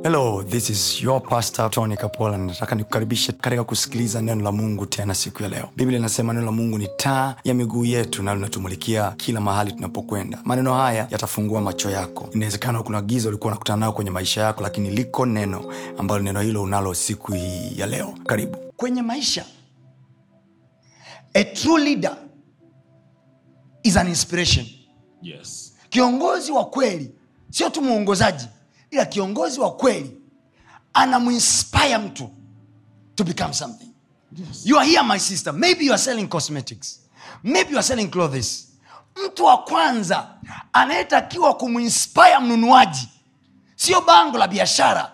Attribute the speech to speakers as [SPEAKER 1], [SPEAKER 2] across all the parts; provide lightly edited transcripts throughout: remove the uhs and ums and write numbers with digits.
[SPEAKER 1] Hello, this is your pastor Tony Kapola. Nataka nikukaribishe katika kusikiliza neno la Mungu tena siku ya leo. Biblia inasema neno la Mungu ni taa ya miguu yetu na linatumulikia kila mahali tunapokwenda. Maneno haya yatafungua macho yako. Inawezekana kuna giza ulikuwa unakutana nalo kwenye maisha yako, lakini liko neno ambalo neno hilo unalo siku hii ya leo. Karibu.
[SPEAKER 2] Kwenye maisha, a true leader is an inspiration.
[SPEAKER 3] Yes.
[SPEAKER 2] Kiongozi wa kweli sio tu muongozaji, ila kiongozi wa kweli anamuinspire mtu to become something.
[SPEAKER 3] Yes.
[SPEAKER 2] You are here, my sister. Maybe you are selling cosmetics. Maybe you are selling clothes. Mtu wa kwanza anayetakiwa kumuinspire mnunuaji sio bango la biashara.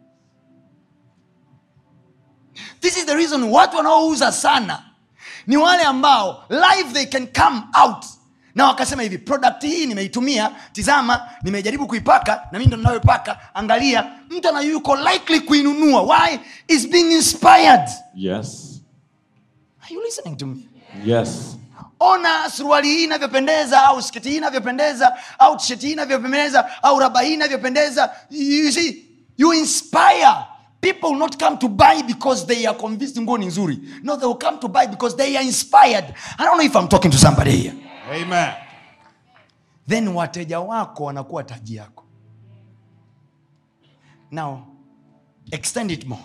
[SPEAKER 2] This is the reason watu wanaouza sana ni wale ambao live they can come out na wakasema hivi, product hii nimeitumia, tizama, nimejaribu kuipaka na mimi ndo ninayopaka, angalia. Mtu anayuko likely kuinunua. Why? Is being inspired.
[SPEAKER 3] Yes.
[SPEAKER 2] Are you listening to me?
[SPEAKER 3] Yes.
[SPEAKER 2] Ona suruali hii inavyopendeza, au sketi hii inavyopendeza, au t-shirt hii inavyopendeza, au raba hii inavyopendeza. You see, you inspire. People will not come to buy because they are convinced nguo ni nzuri. No, they will come to buy because they are inspired. I don't know if I'm talking to somebody here.
[SPEAKER 3] Amen.
[SPEAKER 2] Then wateja wako wanakuwa taji yako. Now, extend it more.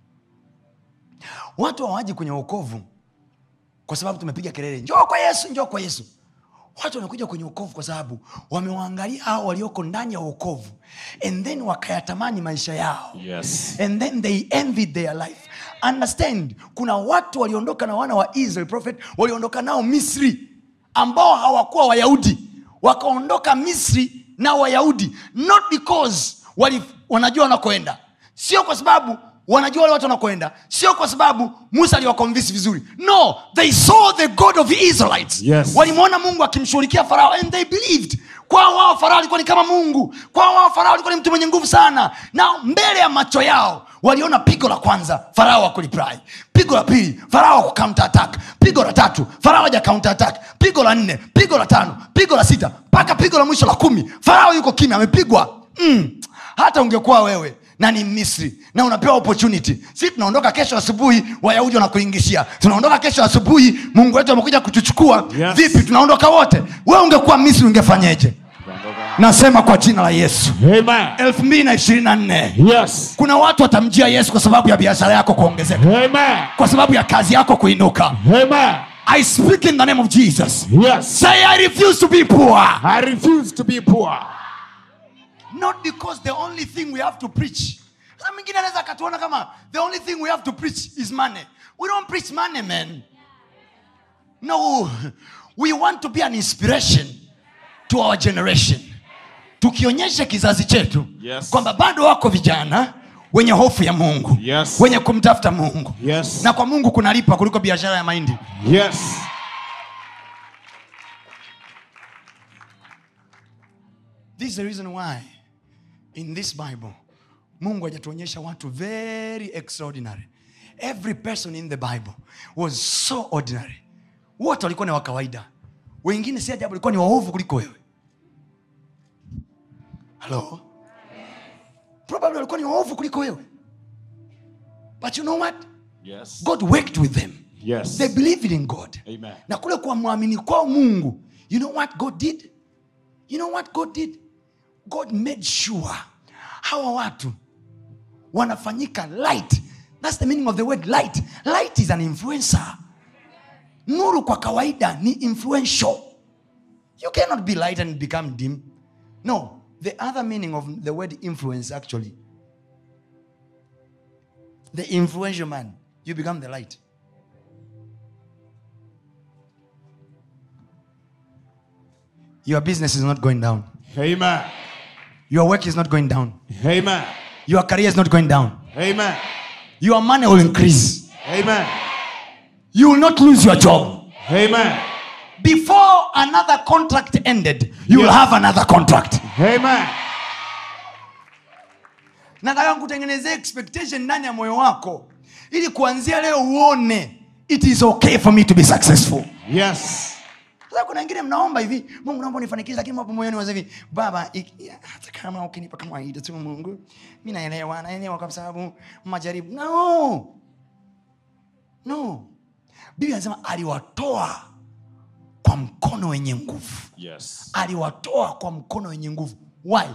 [SPEAKER 2] Watu hawaji kwenye wokovu kwa sababu tumepiga kelele, njoo kwa Yesu, njoo kwa Yesu. Watu wanakuja kwenye wokovu kwa sababu wamewaangalia hao walioko ndani ya wokovu, and then wakayatamani maisha yao.
[SPEAKER 3] Yes.
[SPEAKER 2] And then they envied their life. Understand, kuna watu waliondoka na wana wa Israel prophet, waliondoka nao Misri ambao hawakuwa Wayahudi, wakaondoka Misri na Wayahudi, not because wanajua wanakoenda, sio kwa sababu wanajua wale watu wanakoenda, sio kwa sababu Musa aliwaconvince vizuri. No, they saw the God of the Israelites.
[SPEAKER 3] Yes.
[SPEAKER 2] Walimuona Mungu akimshughulikia Farao, and they believed. Kwa wao Farao alikuwa ni kama Mungu. Kwa wao Farao alikuwa ni mtu mwenye nguvu sana. Na mbele ya macho yao waliona pigo la kwanza, Farao akuliprai. Pigo la pili, Farao kucounter attack. Pigo la tatu, Farao haja counter attack. Pigo la 4, pigo la 5, pigo la 6, mpaka pigo la mwisho la 10. Farao yuko kimya, amepigwa. Hata ungekuwa wewe na ni Misri na unapewa opportunity, sisi tunaondoka kesho asubuhi, Wayahudi wanakuingishia, tunaondoka kesho asubuhi, Mungu wetu amekuja kutuchukua.
[SPEAKER 3] Yes.
[SPEAKER 2] Vipi, tunaondoka wote? Wewe ungekuwa Misri ungefanyeje? Nasema kwa jina la Yesu.
[SPEAKER 3] Amen.
[SPEAKER 2] 2024.
[SPEAKER 3] Yes.
[SPEAKER 2] Kuna watu watamjia Yesu kwa sababu ya biashara yako kuongezeka.
[SPEAKER 3] Amen.
[SPEAKER 2] Kwa sababu ya kazi yako kuinuka.
[SPEAKER 3] Amen.
[SPEAKER 2] I speak in the name of Jesus.
[SPEAKER 3] Yes.
[SPEAKER 2] Say, I refuse to be poor.
[SPEAKER 3] I refuse to be poor.
[SPEAKER 2] Not because the only thing we have to preach. Sasa mwingine anaweza akatuona kama the only thing we have to preach is money. We don't preach money, man. No. We want to be an inspiration to our generation. Tukionyesha kizazi chetu,
[SPEAKER 3] Yes,
[SPEAKER 2] kwamba bado wako vijana wenye hofu ya Mungu.
[SPEAKER 3] Yes.
[SPEAKER 2] Wenye kumtafuta Mungu.
[SPEAKER 3] Yes.
[SPEAKER 2] Na kwa Mungu kunalipa kuliko biashara ya mahindi.
[SPEAKER 3] Yes.
[SPEAKER 2] This is the reason why in this Bible Mungu hajatuonyesha watu very extraordinary. Every person in the Bible was so ordinary. Wote walikuwa ni wa kawaida. Wengine si ajabu walikuwa ni waovu kuliko wewe. Hello? Probably walikuwa ni waovu kuliko wewe. But you know what?
[SPEAKER 3] Yes.
[SPEAKER 2] God worked with them.
[SPEAKER 3] Yes.
[SPEAKER 2] They believed in God.
[SPEAKER 3] Amen.
[SPEAKER 2] Na kule kwa muamini kwa Mungu, you know what God did? You know what God did? God made sure hawa watu wanafanyika light. That's the meaning of the word light. Light is an influencer. Nuru kwa kawaida ni influential. You cannot be light and become dim. No, the other meaning of the word influence actually, the influential man, you become the light. Your business is not going down.
[SPEAKER 3] Amen.
[SPEAKER 2] Your work is not going down.
[SPEAKER 3] Amen.
[SPEAKER 2] Your career is not going down.
[SPEAKER 3] Amen.
[SPEAKER 2] Your money will increase.
[SPEAKER 3] Amen.
[SPEAKER 2] You will not lose your job.
[SPEAKER 3] Amen.
[SPEAKER 2] Before another contract ended, you will have another contract.
[SPEAKER 3] Amen.
[SPEAKER 2] Nataka kutengenezea expectation ndani ya moyo wako ili kuanzia leo uone it is okay for me to be successful.
[SPEAKER 3] Yes.
[SPEAKER 2] Sasa kuna wengine mnaomba hivi, Mungu naomba unifanikishe, lakini hapo moyoni waza hivi, Baba, hata kama ukinipa kama kawaida tu Mungu, mimi naelewa kwa sababu majaribu. No. Biblia inasema aliwatoa kwa mkono wenye nguvu.
[SPEAKER 3] Yes.
[SPEAKER 2] Aliwatoa kwa mkono wenye nguvu. Why?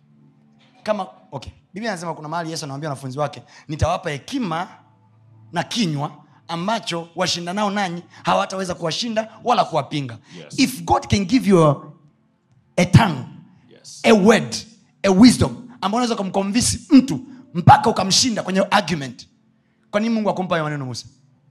[SPEAKER 2] Biblia inasema kuna mahali Yesu anawaambia wanafunzi wake, nitawapa hekima na kinywa ambacho washindanao nanyi hawataweza kuwashinda wala kuwapinga.
[SPEAKER 3] Yes.
[SPEAKER 2] If God can give you a tongue,
[SPEAKER 3] Yes.
[SPEAKER 2] a word, a wisdom ambao unaweza kumconvince mtu mpaka ukamshinda kwenye argument, kwa nini Mungu akumpa hayo maneno Musa?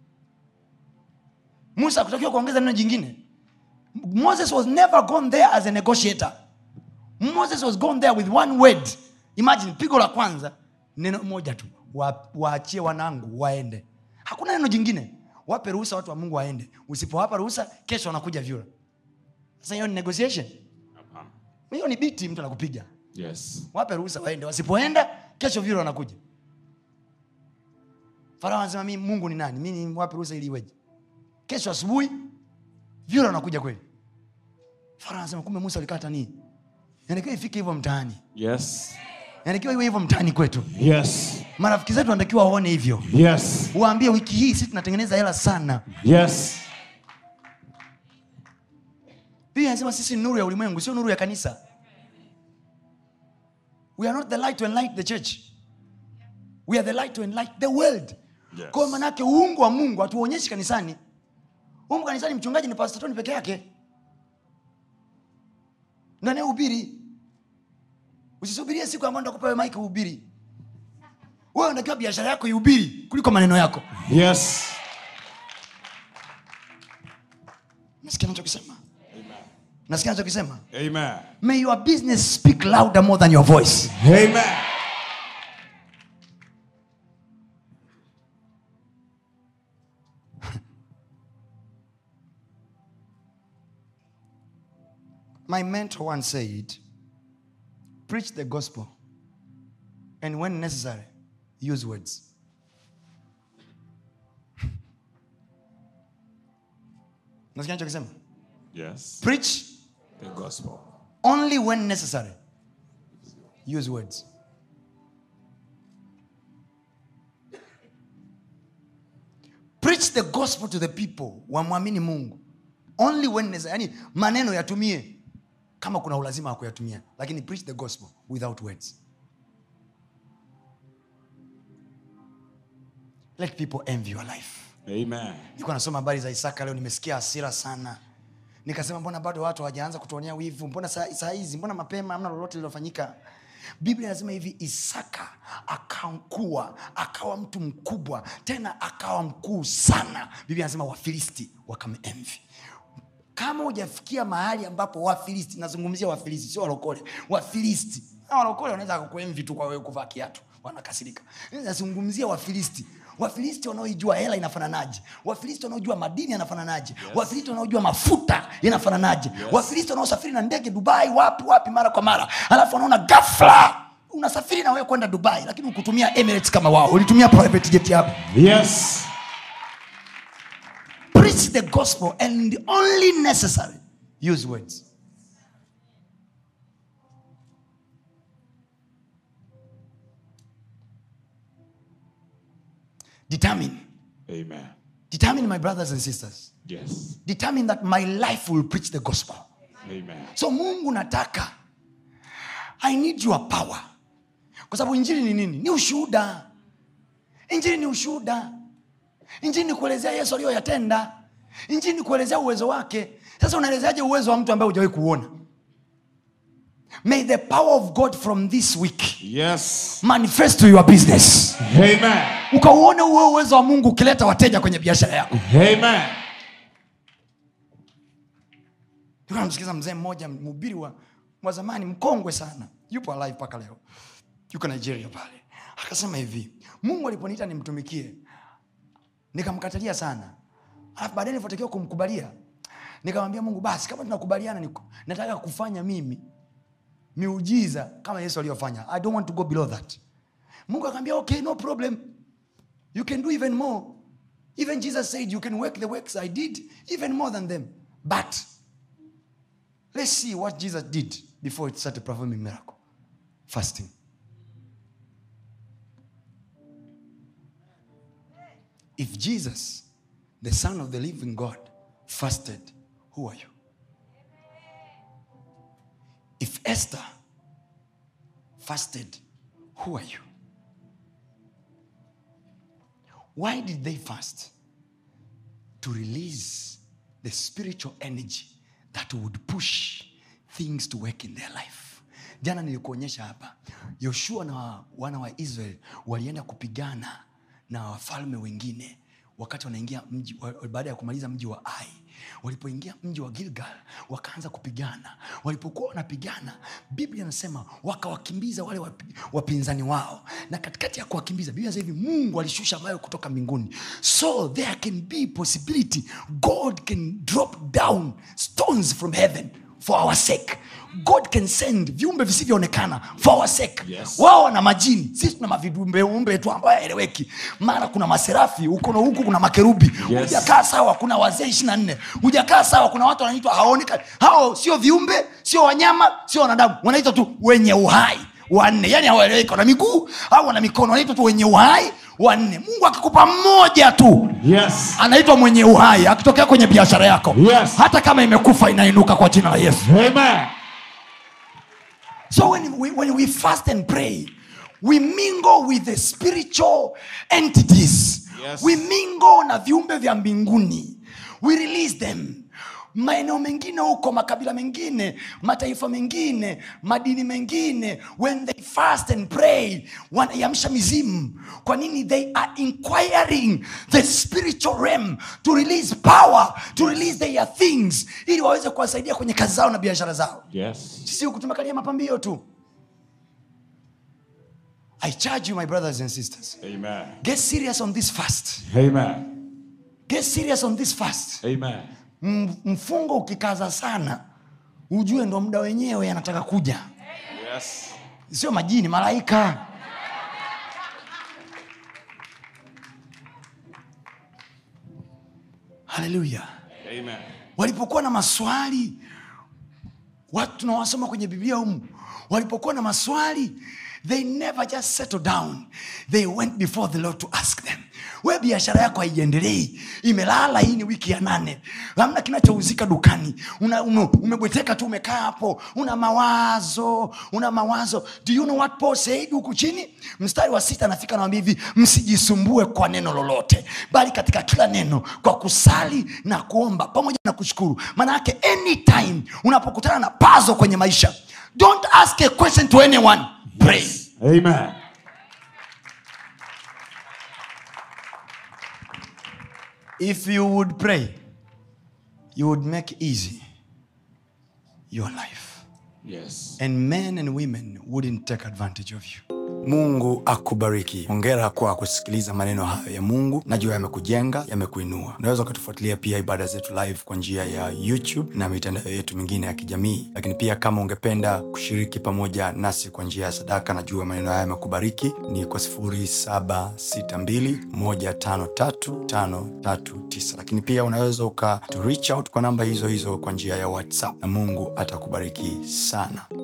[SPEAKER 2] Musa hakutakiwa kuongeza neno jingine. Moses was never gone there as a negotiator. Moses was gone there with one word. Imagine, pigo la kwanza neno moja tu, waachie wanangu waende. Hakuna neno jingine. Wape ruhusa watu wa Mungu waende. Usipowapa ruhusa, kesho wanakuja vyura. Sasa hiyo ni negotiation. Hiyo ni biti mtu anakupiga.
[SPEAKER 3] Yes.
[SPEAKER 2] Wape ruhusa waende. Wasipoenda, kesho vyura wanakuja. Farao anasema mimi Mungu ni nani? Mimi wape ruhusa ili iweje? Kesho asubuhi vyura wanakuja kweli. Farao anasema kumbe Musa alikata nini? Yaani ifike hivyo mtaani.
[SPEAKER 3] Yes.
[SPEAKER 2] Yaani iwe hivyo mtaani kwetu.
[SPEAKER 3] Yes.
[SPEAKER 2] Marafiki zetu wanatakiwa waone hivyo.
[SPEAKER 3] Yes.
[SPEAKER 2] Waambie wiki hii sisi tunatengeneza hela sana.
[SPEAKER 3] Yes.
[SPEAKER 2] Biblia inasema sisi nuru ya ulimwengu, sio nuru ya kanisa. We are not the light to enlighten the church. We are the light to enlighten the world.
[SPEAKER 3] Yes.
[SPEAKER 2] Kwa maana yake uungu wa Mungu hatuonyeshi kanisani. Uungu kanisani mchungaji ni pastor Tony peke yake. Nani uhubiri? Usisubirie siku ambayo nitakupa wewe mic uhubiri. Wewe unatakiwa biashara yako ihubiri kuliko maneno yako.
[SPEAKER 3] Yes.
[SPEAKER 2] Nasikia ninachokisema? Amen. Nasikia ninachokisema?
[SPEAKER 3] Amen.
[SPEAKER 2] May your business speak louder more than your voice.
[SPEAKER 3] Amen.
[SPEAKER 2] My mentor once said, preach the gospel, and when necessary, use words. Nasikia ninachokisema?
[SPEAKER 3] Yes.
[SPEAKER 2] Preach
[SPEAKER 3] The gospel.
[SPEAKER 2] only when necessary, use words. Preach the gospel to the people, wamwamini Mungu, only when necessary. Yani maneno yatumie kama kuna ulazima wa kuyatumia, lakini preach the gospel without words. Let people envy your life.
[SPEAKER 3] Amen.
[SPEAKER 2] Nilikuwa nasoma habari za Isaka leo, nimesikia hasira sana. Nikasema mbona bado watu hawajaanza kutuonea wivu? Mbona saa hizi, mbona mapema hamna lolote lilofanyika? Biblia inasema hivi, Isaka akawa mtu mkubwa, tena akawa mkuu sana. Biblia inasema Wafilisti wakameenvy. Kama hujafikia mahali ambapo Wafilisti, nazungumzia Wafilisti sio walokole, Wafilisti. Na walokole wanaweza kukuenvy tu kwa wewe kuvaa kiatu, wanakasirika. Nazungumzia Wafilisti. Wafilisti wanaojua hela inafananaje, Wafilisti wanaojua madini yanafananaje, yes. Wafilisti wanaojua mafuta yanafananaje, yes. Wafilisti wanaosafiri na ndege Dubai wapi mara kwa mara, alafu wanaona ghafla unasafiri na wewe kwenda Dubai, lakini ukutumia Emirates kama wao, ulitumia private jet yako.
[SPEAKER 3] Yes.
[SPEAKER 2] Preach the gospel and only necessary, use words. Determine.
[SPEAKER 3] Amen.
[SPEAKER 2] Determine, my brothers and sisters.
[SPEAKER 3] Yes.
[SPEAKER 2] Determine that my life will preach the gospel.
[SPEAKER 3] Amen.
[SPEAKER 2] So Mungu nataka, I need your power. Kwa sababu injili ni nini? Ni ushuhuda. Injili ni ushuhuda. Injili ni kuelezea Yesu aliyoyatenda. Injili ni kuelezea uwezo wake. Sasa unaelezeaje uwezo wa mtu ambaye hujawahi kuona? May the power of God from this week, yes, manifest to your business.
[SPEAKER 3] Amen.
[SPEAKER 2] Ukauone huo uwezo wa Mungu ukileta wateja kwenye biashara yako.
[SPEAKER 3] Amen.
[SPEAKER 2] Tunamsikiza mzee mmoja, mhubiri wa zamani mkongwe sana. Yupo alive paka leo. Yuko Nigeria pale. Akasema hivi, Mungu aliponiita nimtumikie, nikamkatalia sana. Alafu baadaye nilipotakiwa kumkubalia, nikamwambia Mungu, basi kama tunakubaliana, nataka kufanya mimi miujiza kama Yesu aliyofanya. I don't want to go below that. Mungu akamwambia, okay, no problem. You can do even more. Even Jesus said you can work the works I did, even more than them. But Let's see what Jesus did before he started performing miracle. Fasting. If Jesus, the Son of the living God, fasted, who are you? If Esther fasted, who are you? Why did they fast? To release the spiritual energy that would push things to work in their life. Jana nilikuonyesha hapa, Yoshua na wana wa Israel walienda kupigana na wafalme wengine wakati wanaingia mji, baada ya kumaliza mji wa Ai. Walipoingia mji wa Gilgal wakaanza kupigana. Walipokuwa wanapigana, Biblia inasema wakawakimbiza wale wapinzani wao, na katikati ya kuwakimbiza Biblia inasema hivi, Mungu alishusha mawe kutoka mbinguni. So there can be possibility God can drop down stones from heaven for our sake. God can send viumbe visivyoonekana for our sake.
[SPEAKER 3] Yes.
[SPEAKER 2] Wao na majini, sisi tuna maviumbe tu ambayo haeleweki. Mara kuna maserafi, huko kuna makerubi.
[SPEAKER 3] Yes.
[SPEAKER 2] Hujakaa sawa, kuna wazee 24. Hujakaa sawa, kuna watu wanaitwa haonekani. Hao sio viumbe, sio wanyama, sio wanadamu. Wanaitwa tu wenye uhai wanne. Yaani hawaeleweki, wana miguu au wana mikono, wanaitwa tu wenye uhai wanne. Mungu akikupa mmoja tu,
[SPEAKER 3] Yes.
[SPEAKER 2] anaitwa mwenye uhai. Akitokea kwenye biashara yako,
[SPEAKER 3] Yes.
[SPEAKER 2] hata kama imekufa inainuka kwa jina la Yesu.
[SPEAKER 3] Amen.
[SPEAKER 2] So when we fast and pray, we mingle with the spiritual entities.
[SPEAKER 3] Yes.
[SPEAKER 2] We mingle na viumbe vya mbinguni. We release them. Maeneo mengine huko, makabila mengine, mataifa mengine, madini mengine, when they fast and pray, wanayamsha mizimu. Kwa nini? They are inquiring the spiritual realm to release power, to release their things, ili waweze kuwasaidia kwenye kazi zao na biashara zao.
[SPEAKER 3] Yes.
[SPEAKER 2] Sisi huku tumekalia mapambio tu. I charge you, my brothers and sisters,
[SPEAKER 3] Amen.
[SPEAKER 2] get serious on this fast.
[SPEAKER 3] Amen.
[SPEAKER 2] Get serious on this fast.
[SPEAKER 3] Amen.
[SPEAKER 2] Mfungo ukikaza sana, ujue ndo muda wenyewe anataka kuja.
[SPEAKER 3] Yes.
[SPEAKER 2] Sio majini, malaika. Hallelujah.
[SPEAKER 3] Amen.
[SPEAKER 2] Walipokuwa na maswali, watu tunawasoma kwenye Biblia humu, walipokuwa na maswali, they never just settled down. They went before the Lord to ask them. Wewe biashara yako haiendelei, imelala, hii ni wiki ya 8. Hamna kinachouzika dukani. Umebweteka tu, umekaa hapo, una mawazo. Do you know what Paul said huku chini? Mstari wa 6 anafika na hivi, msijisumbue kwa neno lolote, bali katika kila neno kwa kusali na kuomba pamoja na kushukuru. Maana yake anytime unapokutana na puzzle kwenye maisha, don't ask a question to anyone. Pray.
[SPEAKER 3] Amen.
[SPEAKER 2] If you would pray, you would make easy your life.
[SPEAKER 3] Yes.
[SPEAKER 2] And men and women wouldn't take advantage of you.
[SPEAKER 1] Mungu akubariki. Hongera kwa kusikiliza maneno hayo ya Mungu. Najua yamekujenga, yamekuinua. Unaweza ukatufuatilia pia ibada zetu live kwa njia ya YouTube na mitandao yetu mingine ya kijamii. Lakini pia kama ungependa kushiriki pamoja nasi kwa njia ya sadaka, najua maneno haya yamekubariki, ni kwa 0762153539. Lakini pia unaweza reach out kwa namba hizo kwa njia ya WhatsApp, na Mungu atakubariki sana.